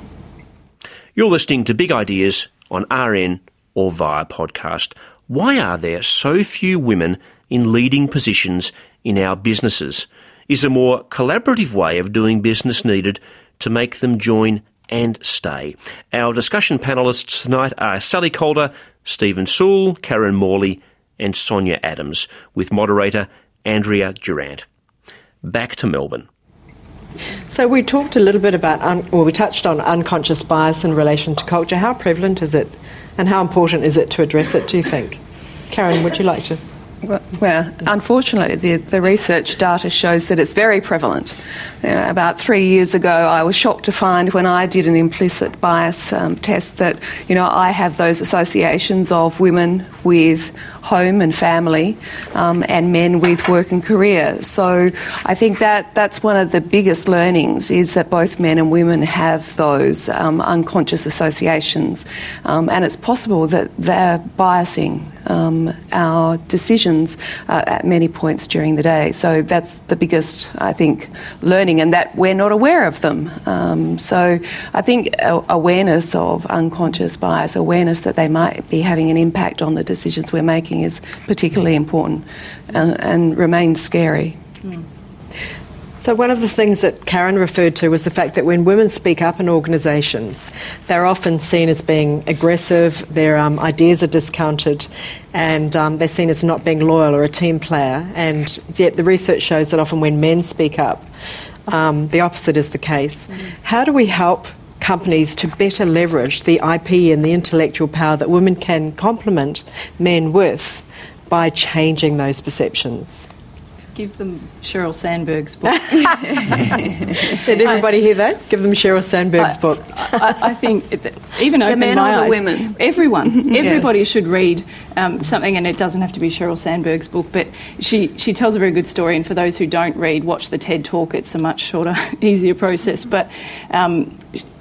You're listening to Big Ideas on R N or via podcast. Why are there so few women in leading positions in our businesses? Is a more collaborative way of doing business needed to make them join and stay? Our discussion panellists tonight are Sally Calder, Stephen Sewell, Karen Morley and Sonia Adams, with moderator Andrea Durant. Back to Melbourne. So we talked a little bit about, un- or we touched on unconscious bias in relation to culture. How prevalent is it, and how important is it to address it, do you think? Karen, would you like to? Well, well, unfortunately, the, the research data shows that it's very prevalent. You know, about three years ago, I was shocked to find when I did an implicit bias um, test that, you know, I have those associations of women with home and family um, and men with work and career. So I think that that's one of the biggest learnings, is that both men and women have those um, unconscious associations, um, and it's possible that they're biasing um, our decisions uh, at many points during the day. So that's the biggest, I think, learning, and that we're not aware of them. Um, so I think awareness of unconscious bias, awareness that they might be having an impact on the decisions we're making, is particularly important and, and remains scary. Mm. So one of the things that Karen referred to was the fact that when women speak up in organisations, they're often seen as being aggressive, their um, ideas are discounted, and um, they're seen as not being loyal or a team player. And yet the research shows that often when men speak up, um, the opposite is the case. Mm. How do we help companies to better leverage the I P and the intellectual power that women can complement men with by changing those perceptions? give them Sheryl Sandberg's book. Did everybody I, hear that? Give them Sheryl Sandberg's I, book. I, I think it, even open the men my or the eyes, women? Everyone, everybody Yes. should read um, something, and it doesn't have to be Sheryl Sandberg's book. But she she tells a very good story, and for those who don't read, watch the TED Talk. It's a much shorter, easier process. But um,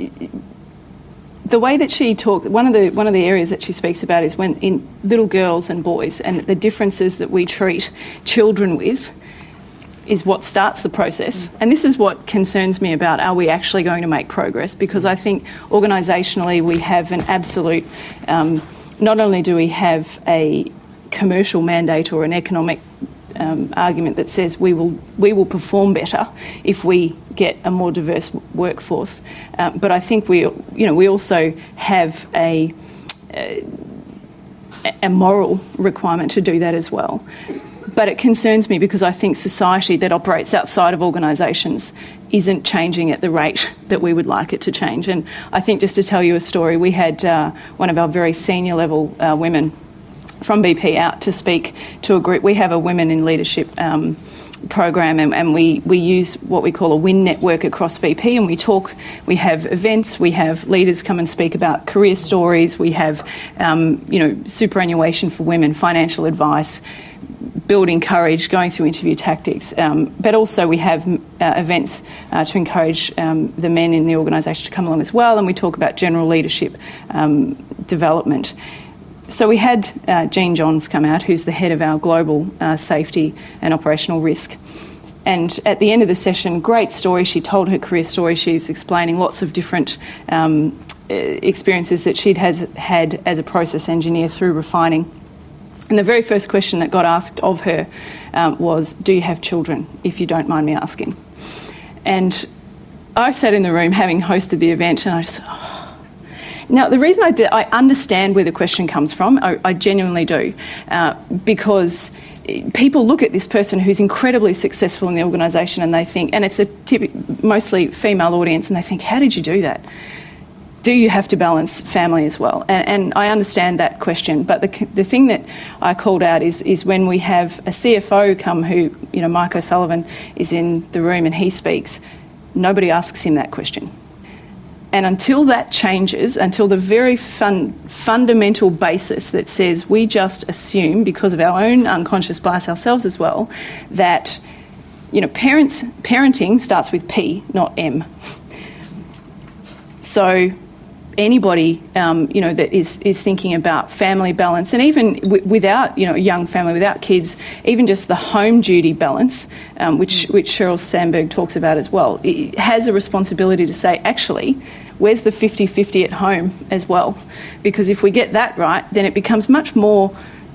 the way that she talked, one of the one of the areas that she speaks about is when in little girls and boys, and the differences that we treat children with is what starts the process. And this is what concerns me about, are we actually going to make progress? Because I think organisationally we have an absolute, um, not only do we have a commercial mandate or an economic um, argument that says we will we will perform better if we get a more diverse workforce, um, but I think we you know we also have a a, a moral requirement to do that as well. But it concerns me because I think society that operates outside of organisations isn't changing at the rate that we would like it to change. And I think, just to tell you a story, we had uh, one of our very senior level uh, women from B P out to speak to a group. We have a Women in Leadership um, program, and, and we, we use what we call a WIN network across B P, and we talk, we have events, we have leaders come and speak about career stories, we have um, you know, superannuation for women, financial advice, building courage, going through interview tactics, um, but also we have uh, events uh, to encourage um, the men in the organisation to come along as well, and we talk about general leadership um, development. So we had uh, Jean Johns come out, who's the head of our global uh, safety and operational risk. And at the end of the session, great story, she told her career story, she's explaining lots of different um, experiences that she'd has had as a process engineer through refining. And the very first question that got asked of her um, was, do you have children, if you don't mind me asking? And I sat in the room having hosted the event, and I just, oh. Now, the reason I, did, I understand where the question comes from, I, I genuinely do, uh, because people look at this person who's incredibly successful in the organisation and they think, and it's a typ- mostly female audience, and they think, how did you do that? Do you have to balance family as well? And, and I understand that question, but the the thing that I called out is is when we have a C F O come who, you know, Mike O'Sullivan is in the room and he speaks, nobody asks him that question. And until that changes, until the very fun, fundamental basis that says we just assume, because of our own unconscious bias ourselves as well, that, you know, parents parenting starts with P, not M. So anybody, um, you know, that is, is thinking about family balance, and even w- without, you know, a young family, without kids, even just the home duty balance, um, which, which Sheryl Sandberg talks about as well, it has a responsibility to say, actually, where's the fifty-fifty at home as well? Because if we get that right, then it becomes much more,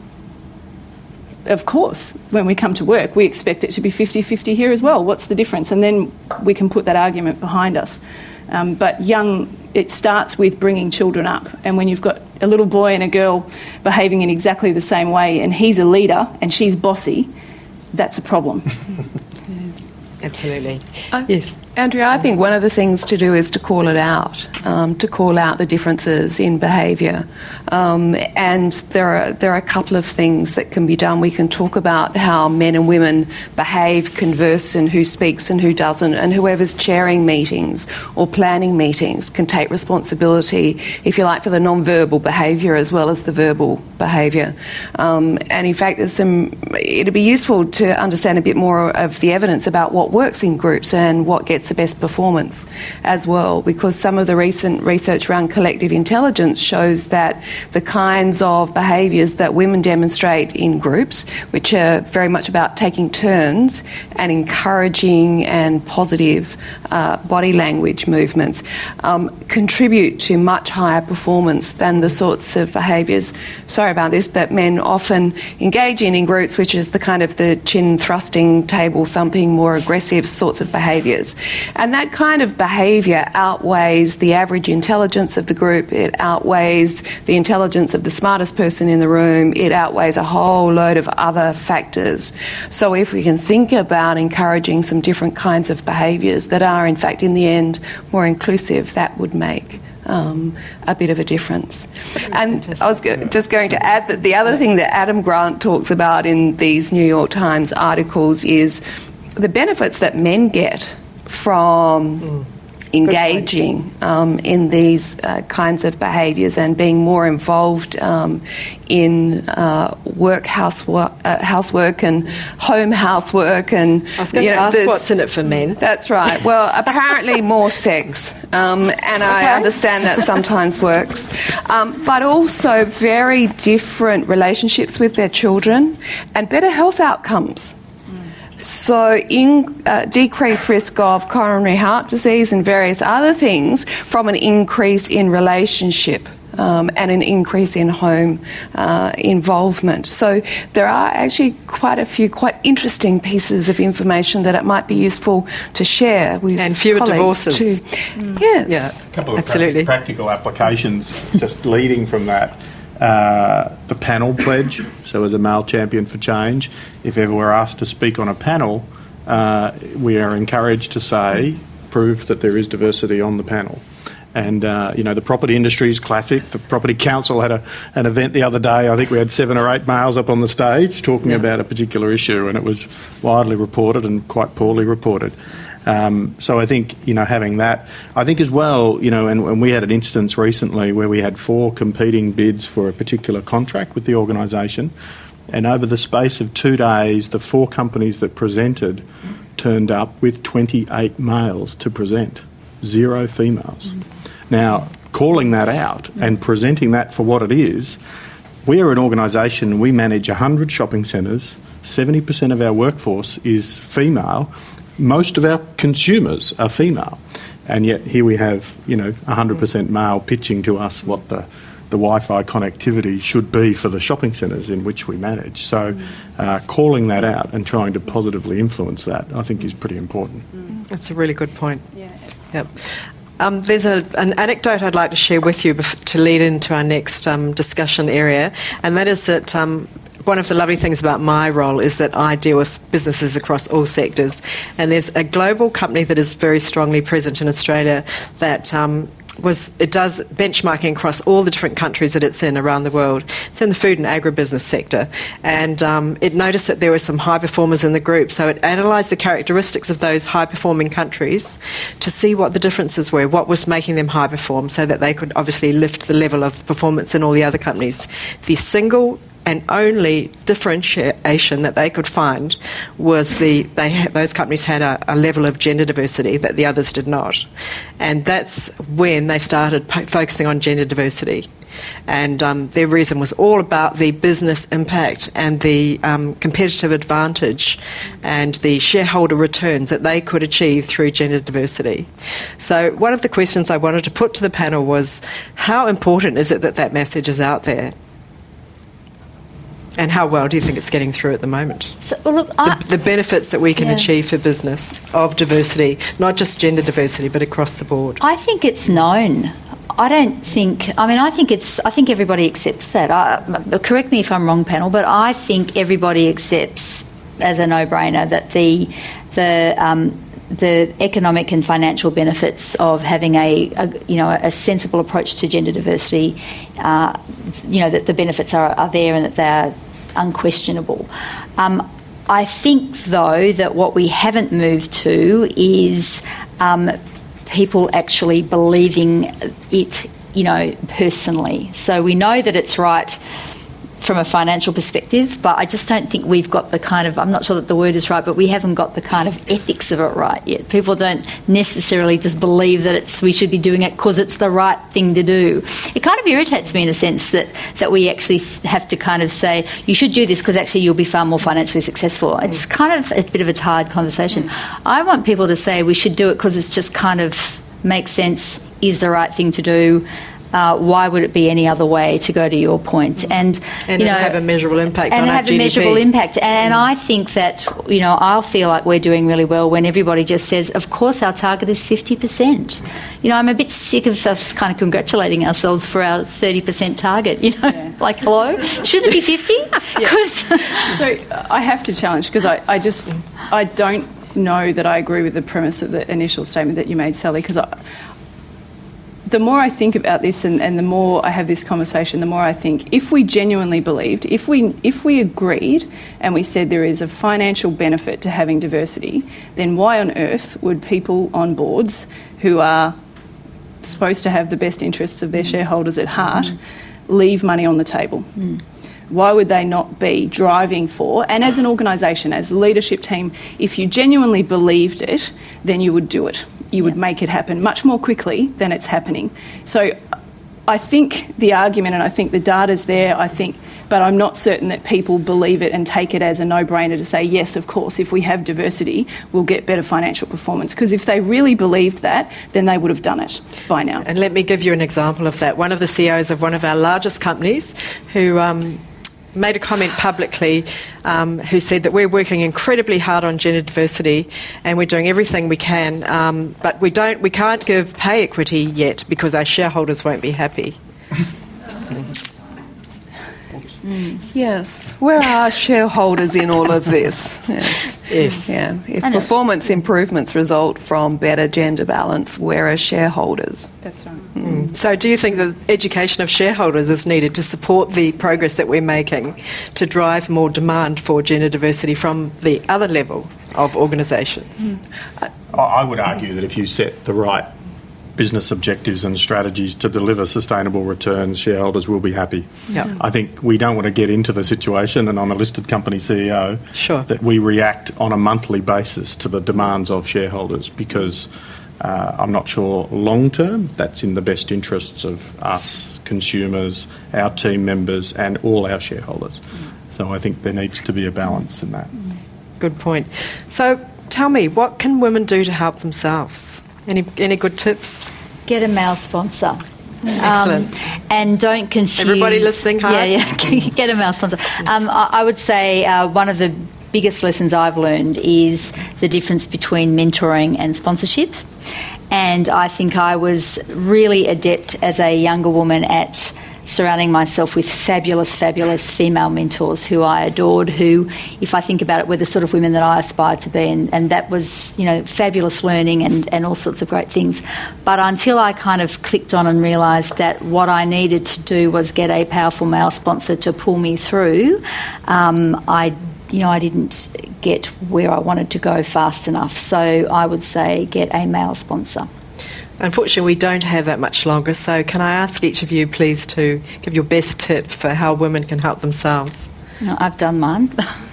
of course, when we come to work, we expect it to be fifty-fifty here as well. What's the difference? And then we can put that argument behind us. Um, but young, it starts with bringing children up. And when you've got a little boy and a girl behaving in exactly the same way, and he's a leader and she's bossy, that's a problem. Absolutely. Uh, yes. Andrea, I think one of the things to do is to call it out, um, to call out the differences in behaviour. Um, and there are there are a couple of things that can be done. We can talk about how men and women behave, converse, and who speaks and who doesn't, and whoever's chairing meetings or planning meetings can take responsibility, if you like, for the non-verbal behaviour as well as the verbal behaviour. Um, and in fact, there's some. It'd be useful to understand a bit more of the evidence about what works in groups and what gets the best performance as well, because some of the recent research around collective intelligence shows that the kinds of behaviours that women demonstrate in groups, which are very much about taking turns and encouraging and positive uh, body language movements, um, contribute to much higher performance than the sorts of behaviours, sorry about this, that men often engage in in groups, which is the kind of the chin thrusting, table thumping, more aggressive sorts of behaviours. And that kind of behaviour outweighs the average intelligence of the group, it outweighs the intelligence of the smartest person in the room, it outweighs a whole load of other factors. So if we can think about encouraging some different kinds of behaviours that are, in fact, in the end, more inclusive, that would make um, a bit of a difference. And I was go- just going to add that the other thing that Adam Grant talks about in these New York Times articles is the benefits that men get from mm. engaging um, in these uh, kinds of behaviours and being more involved um, in uh, work, housework, uh, housework and home housework. And I was going you know, to ask what's in it for men. That's right. Well, apparently more sex, um, and I okay. understand that sometimes works, um, but also very different relationships with their children and better health outcomes. So in uh, decreased risk of coronary heart disease and various other things from an increase in relationship um, and an increase in home uh, involvement. So there are actually quite a few quite interesting pieces of information that it might be useful to share with and fewer divorces. Too. Mm. Yes. Yeah, a couple of absolutely. practical applications just leading from that. Uh, the panel pledge, so as a male champion for change, if ever we're asked to speak on a panel, uh, we are encouraged to say, prove that there is diversity on the panel. And, uh, you know, the property industry is classic. The Property Council had a, an event the other day. I think we had seven or eight males up on the stage talking yeah. about a particular issue, and it was widely reported and quite poorly reported. Um, so I think, you know, having that, I think as well, you know, and, and we had an instance recently where we had four competing bids for a particular contract with the organisation, and over the space of two days, the four companies that presented turned up with twenty-eight males to present, zero females. Mm. Now, calling that out and presenting that for what it is, we are an organisation, we manage one hundred shopping centres, seventy percent of our workforce is female. Most of our consumers are female, and yet here we have, you know, one hundred percent male pitching to us what the, the Wi-Fi connectivity should be for the shopping centres in which we manage. So uh, calling that out and trying to positively influence that, I think, is pretty important. That's a really good point. Yeah. Yep. Um, there's a, an anecdote I'd like to share with you bef- to lead into our next um, discussion area, and that is that um, one of the lovely things about my role is that I deal with businesses across all sectors, and there's a global company that is very strongly present in Australia that um, was it does benchmarking across all the different countries that it's in around the world. It's in the food and agribusiness sector, and um, it noticed that there were some high performers in the group, so it analysed the characteristics of those high performing countries to see what the differences were, what was making them high perform, so that they could obviously lift the level of performance in all the other companies. The single and only differentiation that they could find was the they ha- those companies had a, a level of gender diversity that the others did not, and that's when they started po- focusing on gender diversity. And um, their reason was all about the business impact and the um, competitive advantage and the shareholder returns that they could achieve through gender diversity. So one of the questions I wanted to put to the panel was, how important is it that that message is out there? And how well do you think it's getting through at the moment? So, well, look, I, the, the benefits that we can yeah. achieve for business of diversity, not just gender diversity, but across the board. I think it's known. I don't think. I mean, I think it's. I think everybody accepts that. I, correct me if I'm wrong, panel, but I think everybody accepts as a no-brainer that the the um, the economic and financial benefits of having a, a you know a sensible approach to gender diversity, uh, you know that the benefits are, are there and that they're unquestionable. Um, I think, though, that what we haven't moved to is um, people actually believing it, you know, personally. So we know that it's right from a financial perspective, but I just don't think we've got the kind of, I'm not sure that the word is right, but we haven't got the kind of ethics of it right yet. People don't necessarily just believe that it's we should be doing it because it's the right thing to do. It kind of irritates me in a sense that, that we actually have to kind of say, you should do this because actually you'll be far more financially successful. It's kind of a bit of a tired conversation. Mm. I want people to say we should do it because it's just kind of makes sense, is the right thing to do. Uh, why would it be any other way, to go to your point? And, and you know, have a measurable impact and on have our G D P. a measurable impact. And mm. I think that, you know, I'll feel like we're doing really well when everybody just says, of course our target is fifty percent. You know, I'm a bit sick of us kind of congratulating ourselves for our thirty percent target, you know, yeah. like, hello, shouldn't it be fifty? So I have to challenge, because I, I just, I don't know that I agree with the premise of the initial statement that you made, Sally, because I, the more I think about this and, and the more I have this conversation, the more I think if we genuinely believed, if we if we agreed and we said there is a financial benefit to having diversity, then why on earth would people on boards who are supposed to have the best interests of their shareholders at heart mm. leave money on the table? Mm. Why would they not be driving for, and as an organisation, as a leadership team, if you genuinely believed it, then you would do it. You would make it happen much more quickly than it's happening. So I think the argument, and I think the data's there, I think, but I'm not certain that people believe it and take it as a no-brainer to say, yes, of course, if we have diversity, we'll get better financial performance. Because if they really believed that, then they would have done it by now. And let me give you an example of that. One of the C E Os of one of our largest companies who um, made a comment publicly um, who said that we're working incredibly hard on gender diversity and we're doing everything we can, um, but we don't, we can't give pay equity yet because our shareholders won't be happy. Mm. Yes. Where are shareholders in all of this? Yes. Yes. Yeah. If performance improvements result from better gender balance, where are shareholders? That's right. Mm. So do you think that education of shareholders is needed to support the progress that we're making to drive more demand for gender diversity from the other level of organisations? Mm. I would argue that if you set the right business objectives and strategies to deliver sustainable returns, shareholders will be happy. Yep. I think we don't want to get into the situation, and I'm a listed company C E O, sure. that we react on a monthly basis to the demands of shareholders, because uh, I'm not sure long term that's in the best interests of us, consumers, our team members and all our shareholders. So I think there needs to be a balance in that. Good point. So tell me, what can women do to help themselves? Any any good tips? Get a male sponsor. Excellent. Um, and don't confuse... Everybody listening hard? Yeah, yeah. Get a male sponsor. Um, I, I would say uh, one of the biggest lessons I've learned is the difference between mentoring and sponsorship. And I think I was really adept as a younger woman at surrounding myself with fabulous, fabulous female mentors who I adored, who, if I think about it, were the sort of women that I aspired to be. And, and that was, you know, fabulous learning and, and all sorts of great things. But until I kind of clicked on and realised that what I needed to do was get a powerful male sponsor to pull me through, um, I, you know, I didn't get where I wanted to go fast enough. So I would say get a male sponsor. Unfortunately, we don't have that much longer, so can I ask each of you, please, to give your best tip for how women can help themselves? No, I've done mine.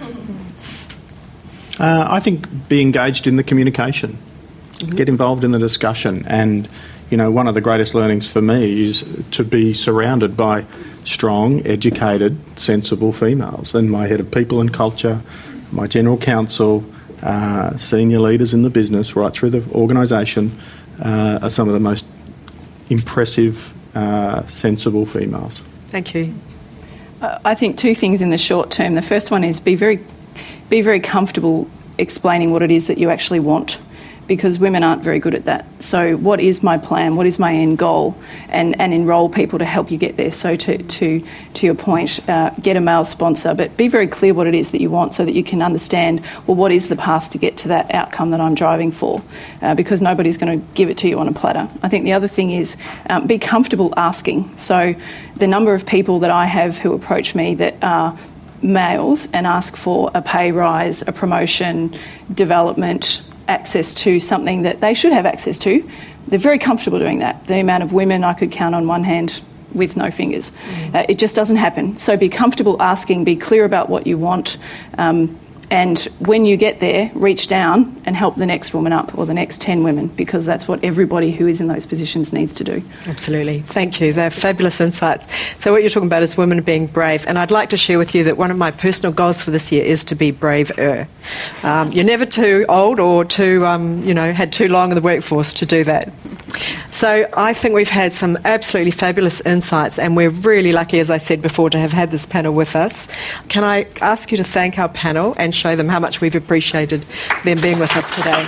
uh, I think be engaged in the communication, mm-hmm. get involved in the discussion, and, you know, one of the greatest learnings for me is to be surrounded by strong, educated, sensible females. And my head of people and culture, my general counsel, uh, senior leaders in the business, right through the organisation, Uh, are some of the most impressive, uh, sensible females. Thank you. Uh, I think two things in the short term. The first one is be very, be very comfortable explaining what it is that you actually want, because women aren't very good at that. So what is my plan? What is my end goal? And, and enrol people to help you get there. So to to, to your point, uh, get a male sponsor, but be very clear what it is that you want so that you can understand, well, what is the path to get to that outcome that I'm driving for? Uh, because nobody's going to give it to you on a platter. I think the other thing is um, be comfortable asking. So the number of people that I have who approach me that are males and ask for a pay rise, a promotion, development, access to something that they should have access to, they're very comfortable doing that. The amount of women I could count on one hand with no fingers. Mm. Uh, it just doesn't happen. So be comfortable asking, be clear about what you want, um, and when you get there, reach down and help the next woman up or the next ten women, because that's what everybody who is in those positions needs to do. Absolutely. Thank you. They're fabulous insights. So what you're talking about is women being brave, and I'd like to share with you that one of my personal goals for this year is to be braver. Um, you're never too old or too, um, you know, had too long in the workforce to do that. So I think we've had some absolutely fabulous insights, and we're really lucky, as I said before, to have had this panel with us. Can I ask you to thank our panel and show them how much we've appreciated them being with us today?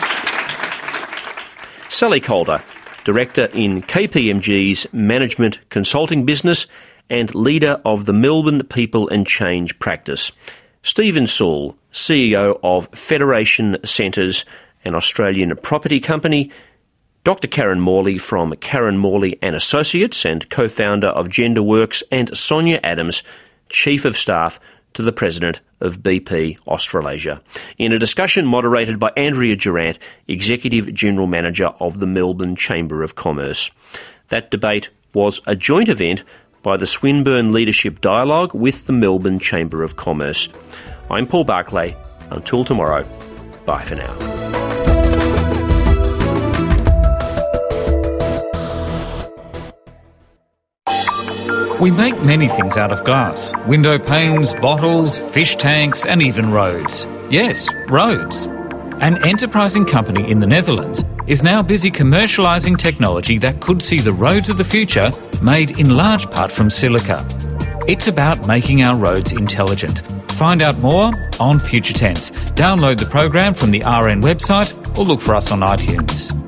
Sally Calder, Director in K P M G's Management Consulting Business and Leader of the Melbourne People and Change Practice. Stephen Saul, C E O of Federation Centres, an Australian property company. Doctor Karen Morley from Karen Morley and Associates and co-founder of GenderWorks, and Sonia Adams, Chief of Staff to the President of B P Australasia, in a discussion moderated by Andrea Durant, Executive General Manager of the Melbourne Chamber of Commerce. That debate was a joint event by the Swinburne Leadership Dialogue with the Melbourne Chamber of Commerce. I'm Paul Barclay. Until tomorrow, bye for now. We make many things out of glass. Window panes, bottles, fish tanks, and even roads. Yes, roads. An enterprising company in the Netherlands is now busy commercialising technology that could see the roads of the future made in large part from silica. It's about making our roads intelligent. Find out more on Future Tense. Download the program from the R N website or look for us on iTunes.